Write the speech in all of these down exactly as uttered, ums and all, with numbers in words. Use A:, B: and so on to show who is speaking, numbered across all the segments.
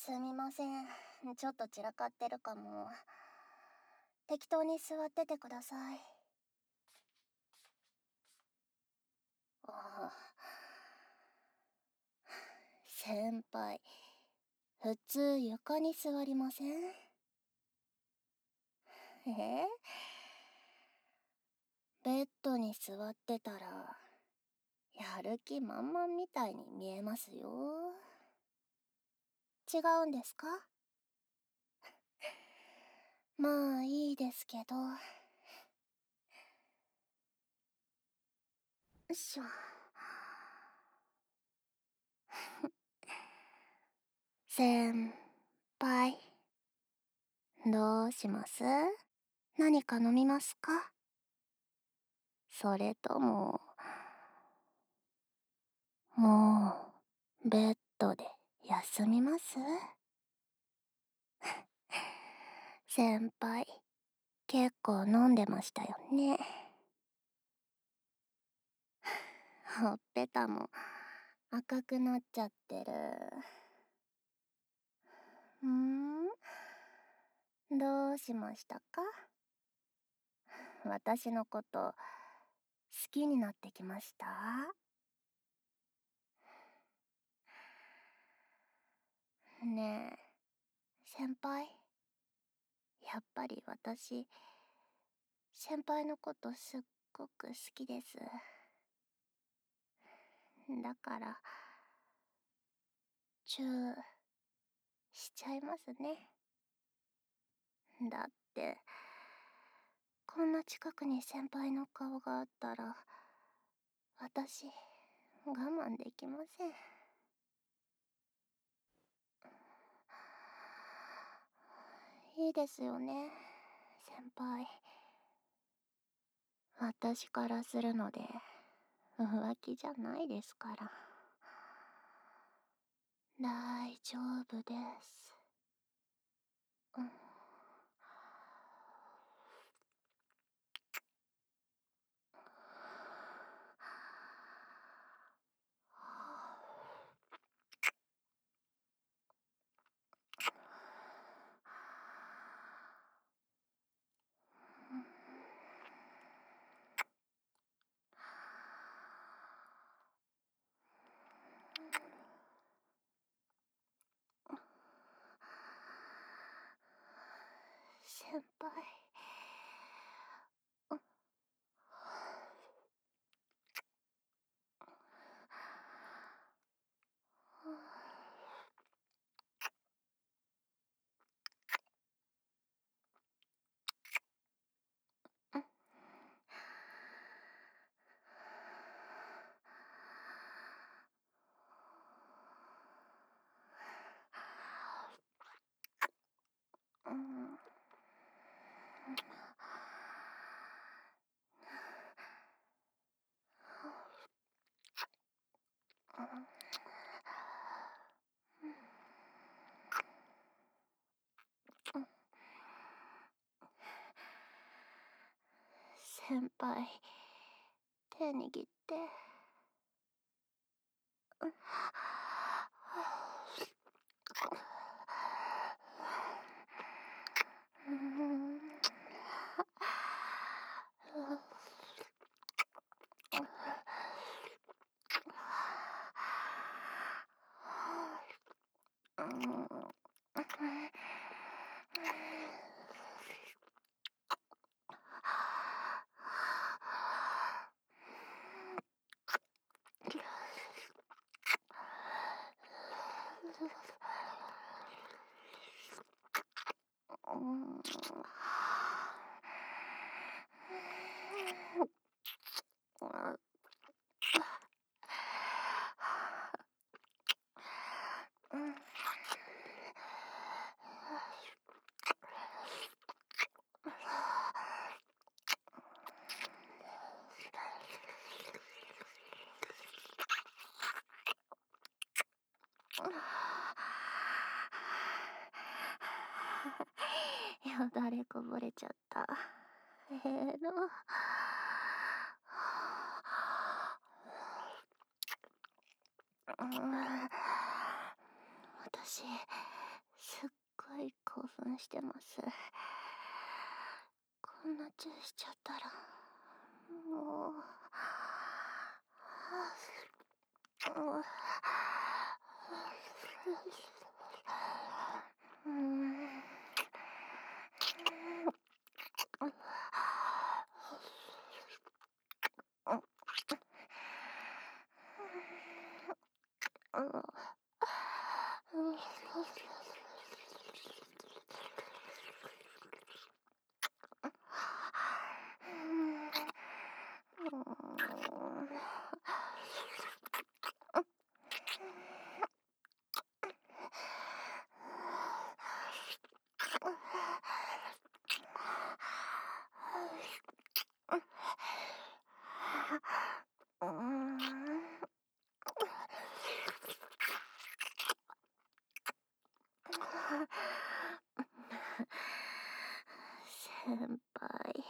A: すみません。ちょっと散らかってるかも。適当に座っててください。ああ。先輩、普通床に座りません？え？ベッドに座ってたら、やる気満々みたいに見えますよ。違うんですか？まあいいですけど。よいしょ。先輩、どうします？何か飲みますか？それとも、もう、ベッドで休みます？先輩、結構飲んでましたよね。ほっぺたも赤くなっちゃってる。うーん？どうしましたか？私のこと好きになってきました？ねえ、先輩。やっぱり私、先輩のことすっごく好きです。だから、チューしちゃいますね。だって、こんな近くに先輩の顔があったら、私、我慢できません。いいですよね、先輩。私からするので、浮気じゃないですから。大丈夫です。うん。先輩。うん。先輩、手握って。うん。よだれこぼれちゃった。えーの。私、 興奮してます。こんなチューしちゃったら、もう、うん。先輩、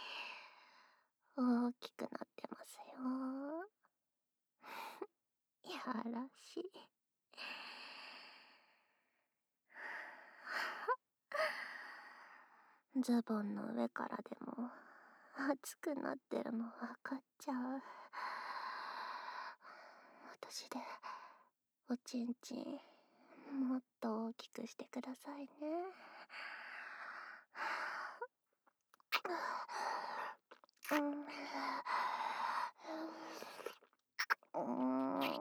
A: 大きくなってますよ。やらしい。ズボンの上からでも熱くなってるの分かっちゃう。私でおちんちんもっと大きくしてくださいね。うん。うん。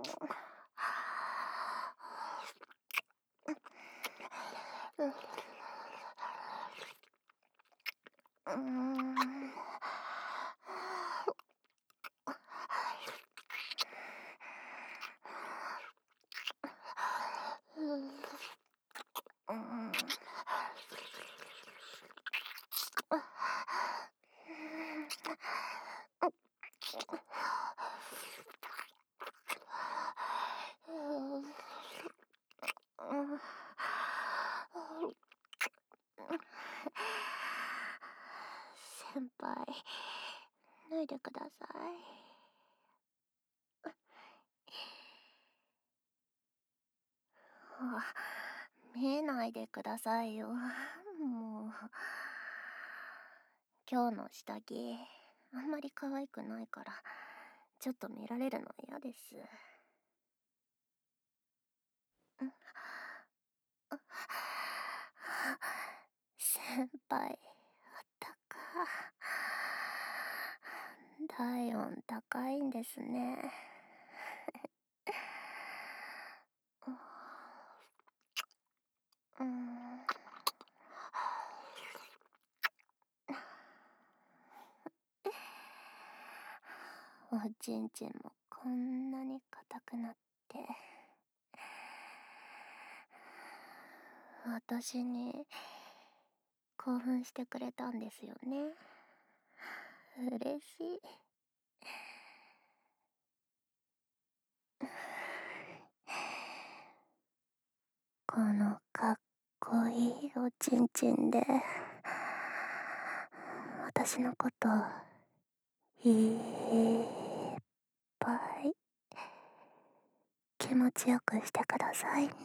A: うん。先輩、脱いでください。見えないでくださいよ。もう。今日の下着、あんまり可愛くないから、ちょっと見られるの嫌です。先輩、あったか。体温高いんですね。うん。おちんちんもこんなに硬くなって、私に興奮してくれたんですよね。嬉しい。このかっこいいおちんちんで私のこといっぱい気持ちよくしてくださいね。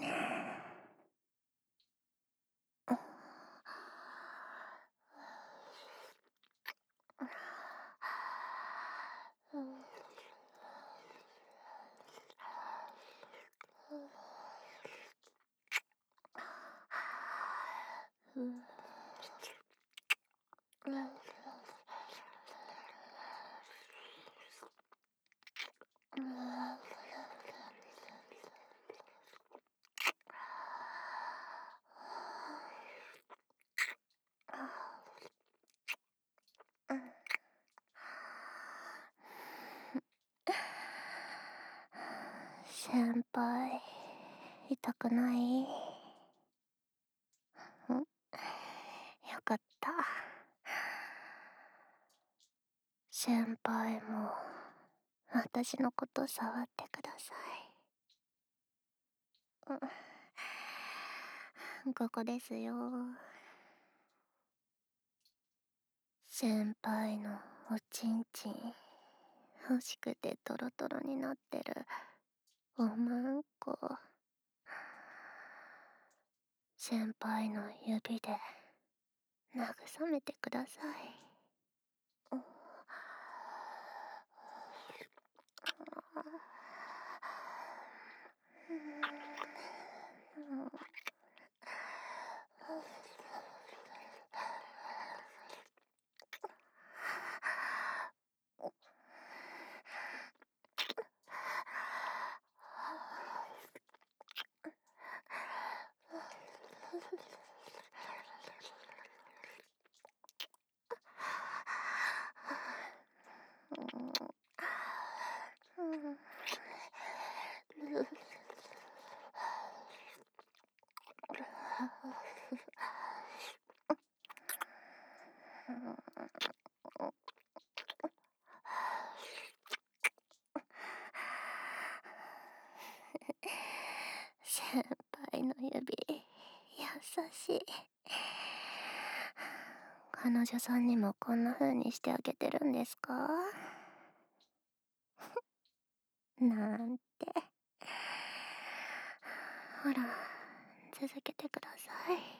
A: 先輩、痛くない？ん？よかった。先輩も私のこと触ってください。ここですよ。先輩のおちんちん欲しくてトロトロになってるおまんこ。 先輩の指で慰めてください。先輩の指、優しい。彼女さんにもこんな風にしてあげてるんですか？なんて。ほら、続けてください。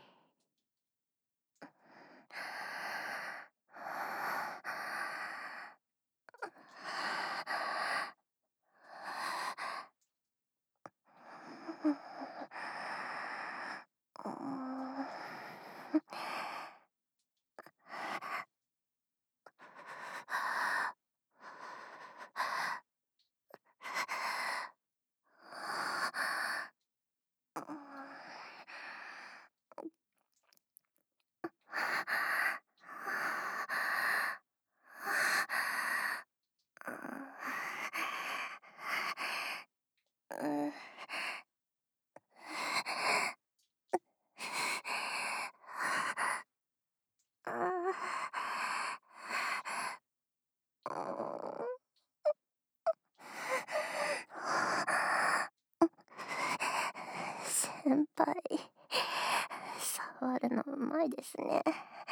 A: 先輩、触るのうまいですね。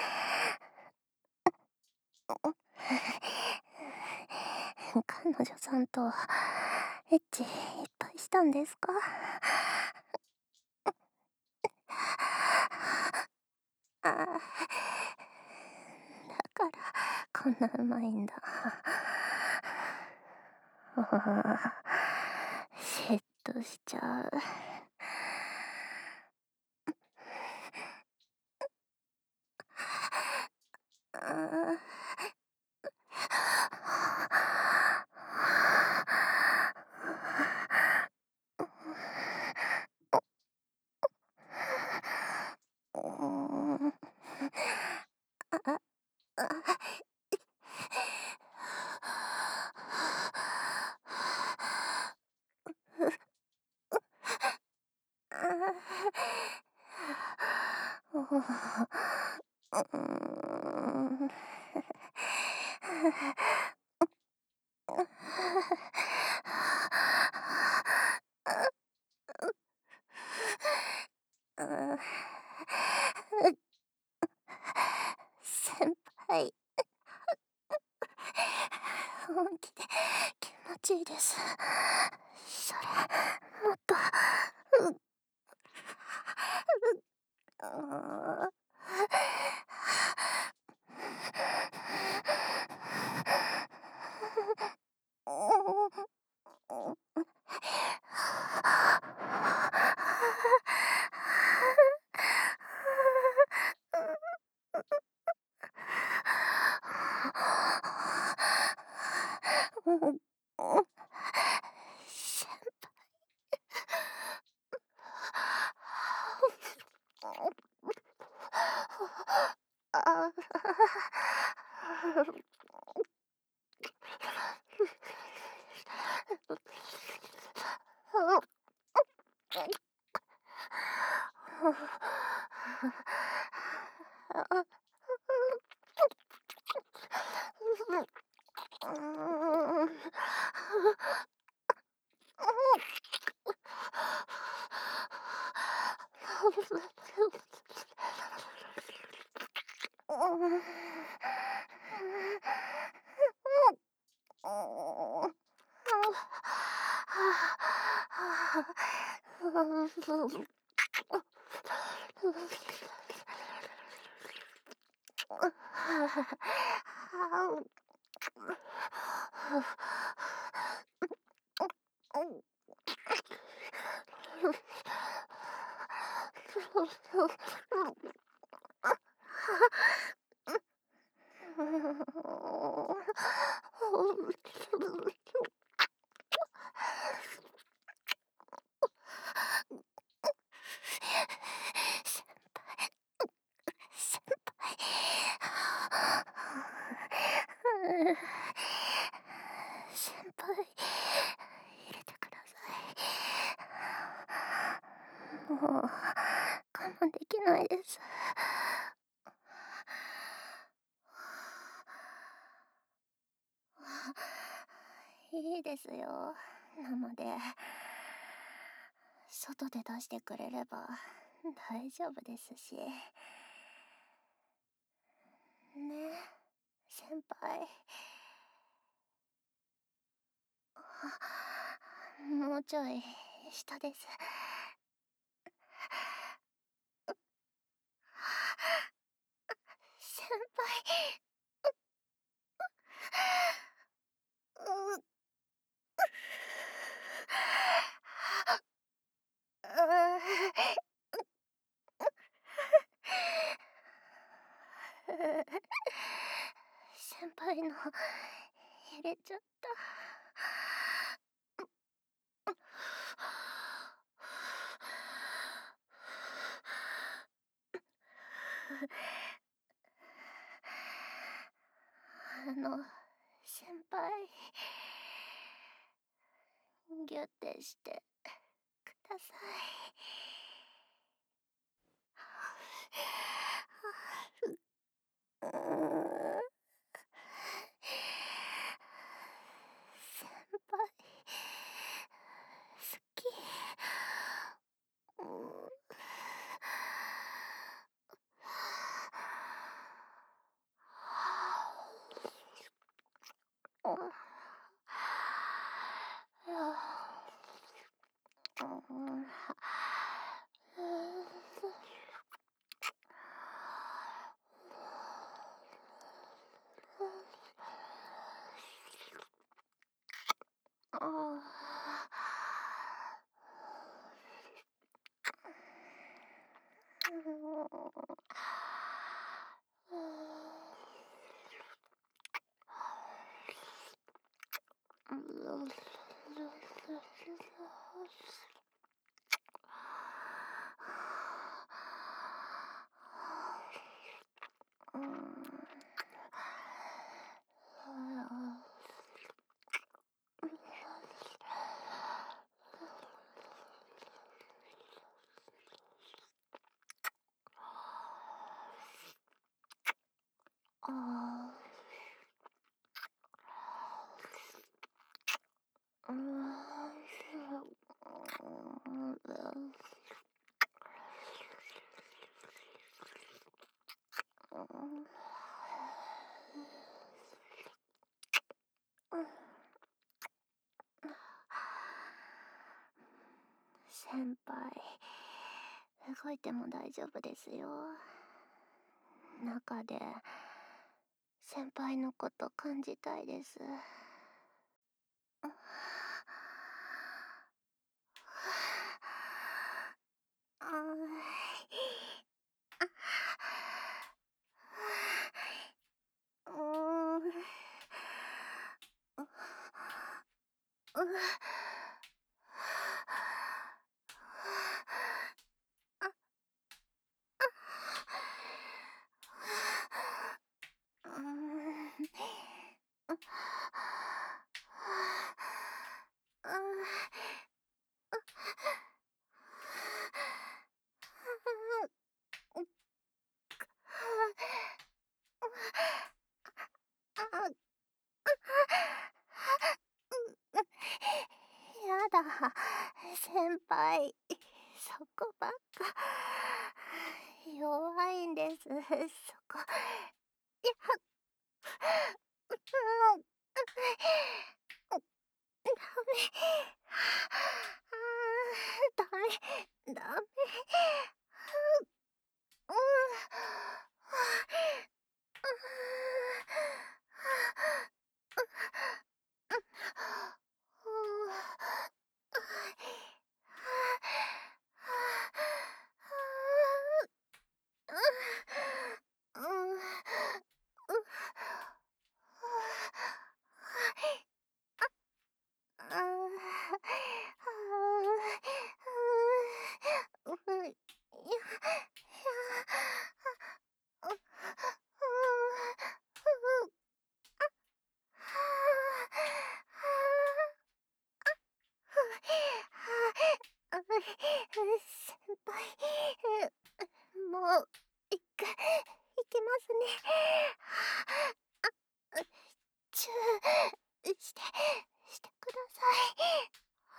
A: 彼女さんとエッチいっぱいしたんですか？ああ、だからこんなうまいんだ。嫉妬しちゃう。先輩、本気で気持ちいいです。それ、もっと、うっ、うっ、先先輩。先輩、入れてください。もう、我慢できないです。いいですよ。なので、外で出してくれれば大丈夫ですし。ね、先輩。もうちょい下です。先輩。うう先輩の入れちゃった。あの、先輩、ギュッてしてください。うーん、先輩、好き。うーん。ああ。うーん。先輩、動いても大丈夫ですよ。中で先輩のこと感じたいです。やだ、先輩、そこばっか弱いんです、そこ。いや、うん、ダメ。あー、ダメ、ダメ。 うん。先輩、もう一回いきますね。あ、チューして、してください。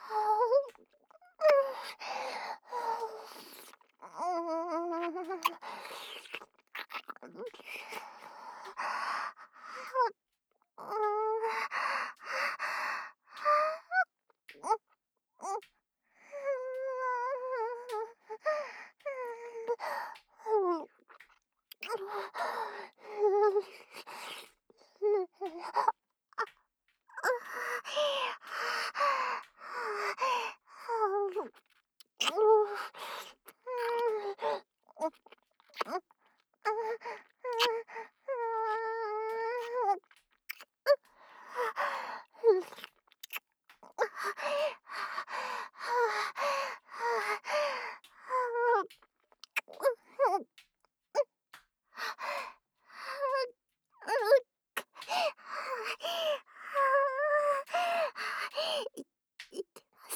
A: い、いけます。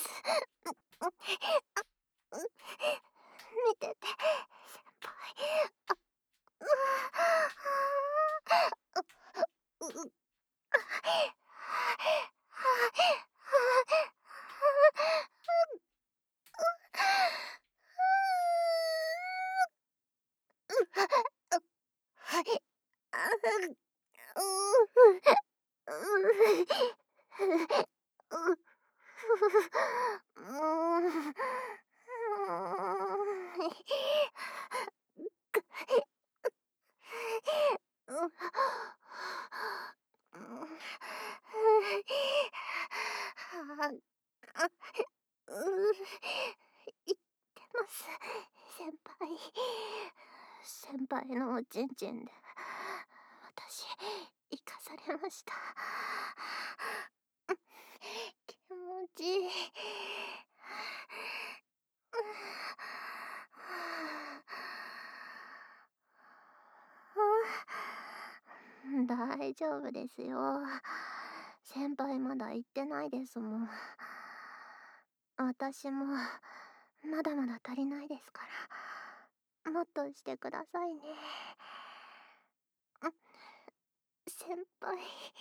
A: 見てて、先輩。言ってます、先輩。先輩のおちんちんで私生かされました。気持ちいい。大丈夫ですよ。先輩まだ行ってないですもん。私もまだまだ足りないですから、もっとしてくださいね。先輩。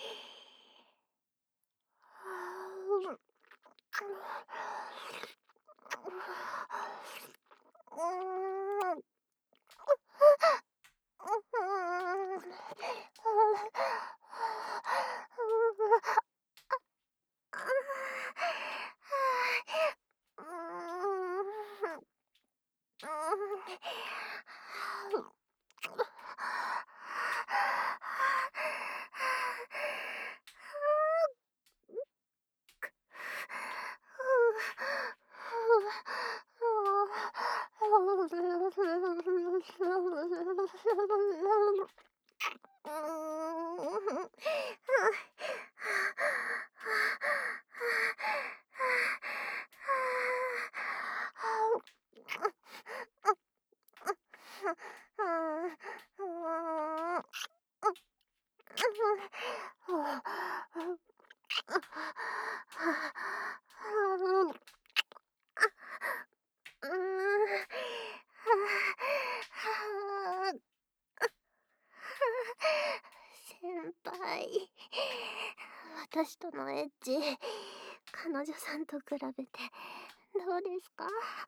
A: 先輩、私とのエッチ、彼女さんと比べてどうですか？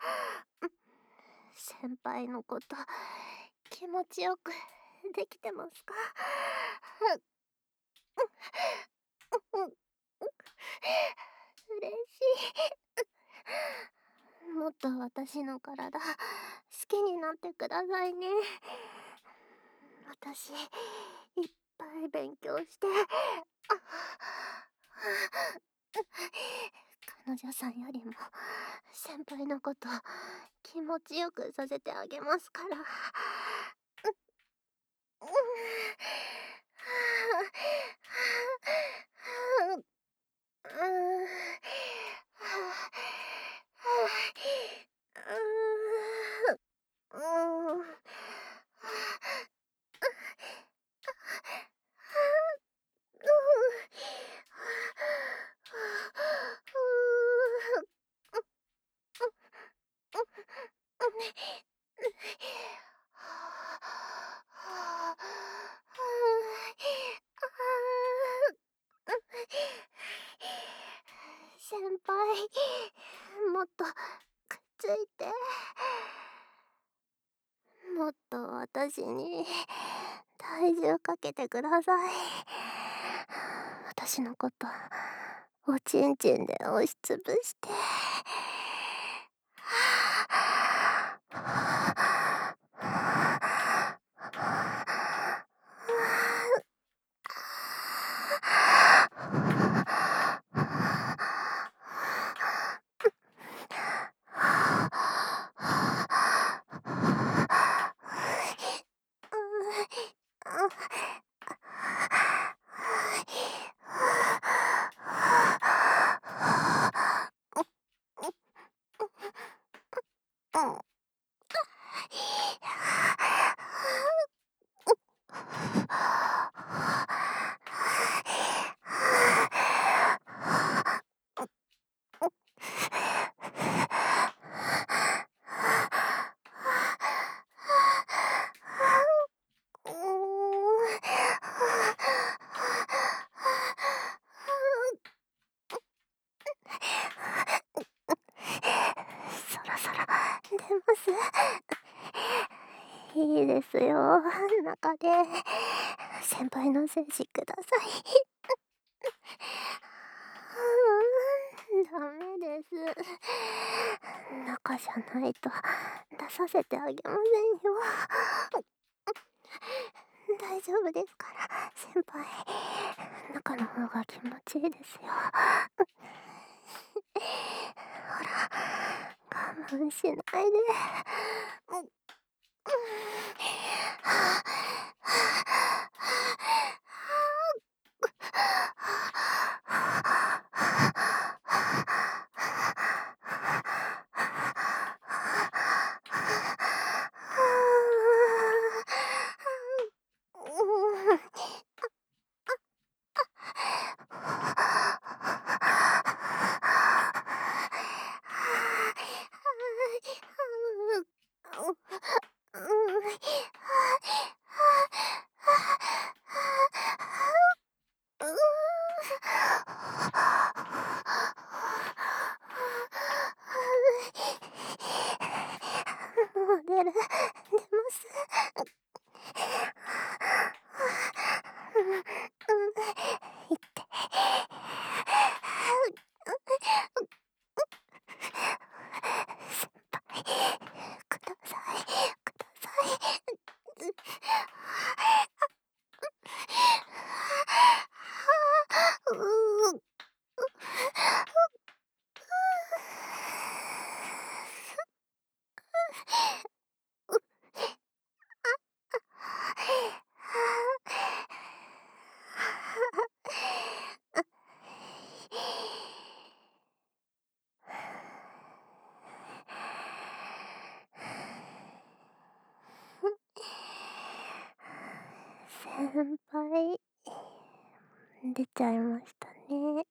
A: 先輩のこと気持ちよくできてますか？嬉しい。もっと私の体好きになってくださいね。私、いっぱい勉強して、あ彼女さんよりも先輩のこと気持ちよくさせてあげますから。うん。先輩、もっとくっついて。もっと私に体重かけてください。私のことおちんちんで押しつぶして。そろそろ出ます。いいですよ、中で先輩の精子ください。うーん、ダメです。中じゃないと出させてあげませんよ。大丈夫ですから、先輩。中の方が気持ちいいですよ。ほら、我慢しないで。もう出る、出ます。いって。先輩、ください、ください。先輩、出ちゃいましたね。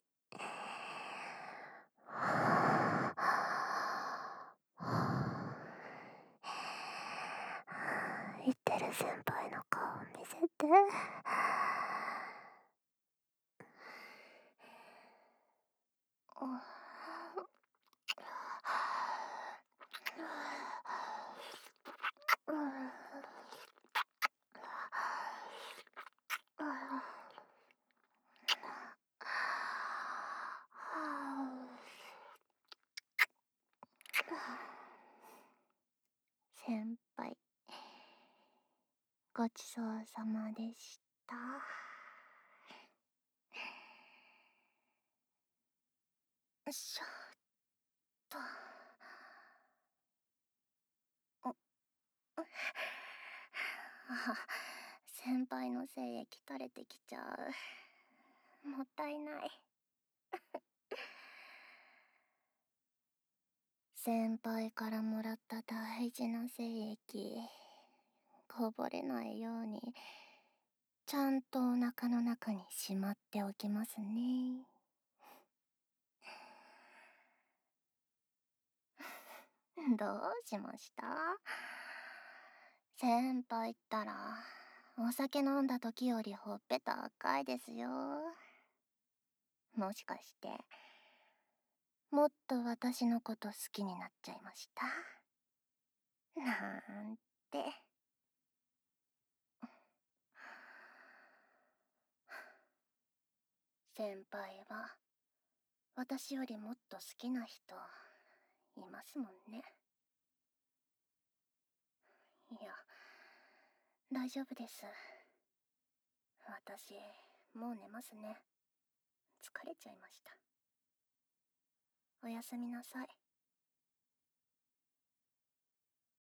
A: 言ってる先輩の顔見せて。先ごちそうさまでした。しょっと。あ、先輩の精液垂れてきちゃう。もったいない。先輩からもらった大事な精液、こぼれないようにちゃんとお腹の中にしまっておきますね。どうしました？先輩ったらお酒飲んだ時よりほっぺた赤いですよ。もしかしてもっと私のこと好きになっちゃいました？なんて。先輩は私よりもっと好きな人いますもんね。いや、大丈夫です。私もう寝ますね。疲れちゃいました。おやすみなさい。